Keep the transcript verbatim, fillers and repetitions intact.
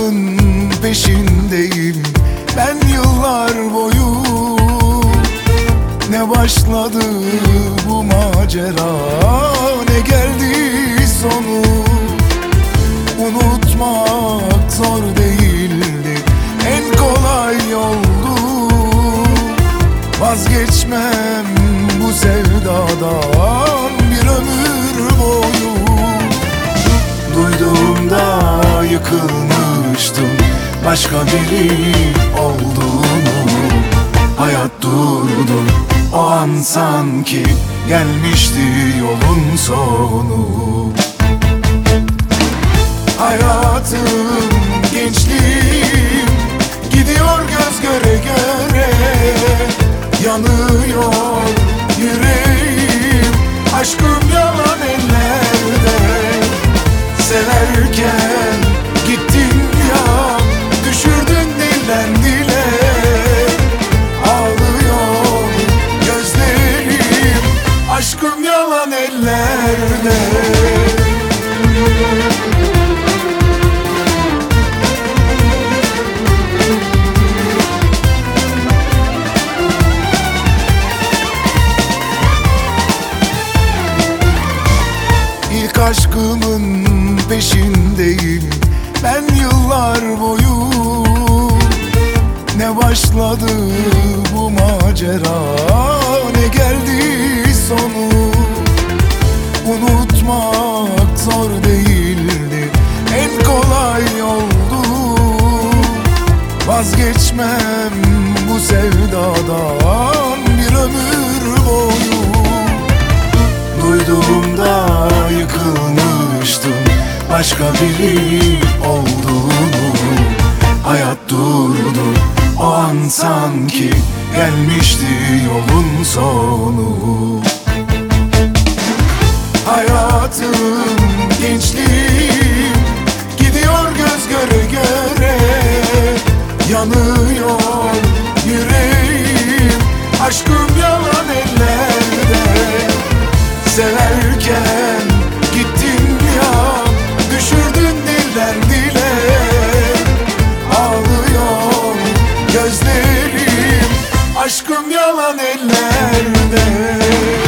aşkımın peşindeyim ben yıllar boyu. Ne başladı bu macera, ne geldi sonu. Unutmak zor değildi, en kolay yoldu. Vazgeçmem bu sevdadan bir ömür boyu. Duyduğumda yıkılmıştım başka biri olduğunu. Hayat durdu o an, sanki gelmişti yolun sonu. Hayatım, gençliğim gidiyor göz göre göre. Yanıyor yüreğim, aşkım yalan ellerde. Severken gittin ya, düşürdün dilden dile. Ağlıyor gözlerim, aşkım yalan ellerde. İlk aşkımın peşindeyim ben yıllar boyu. Ne başladı bu macera, ne geldi sonu. Unutmak zor değildi, en kolay yoldu. Vazgeçmem bu sevdadan bir ömür boyu. Duyduğumda yıkılmıştım başka biri olduğunu. Hayat durdu o an, sanki gelmişti yolun sonu. Hayatım, gençliğim gidiyor göz göre göre. Yanıyor yüreğim, aşkım yalan ellerde. Severken gittin ya, düşürdün dilden dile. Ağlıyor gözlerim, aşkım yalan ellerde.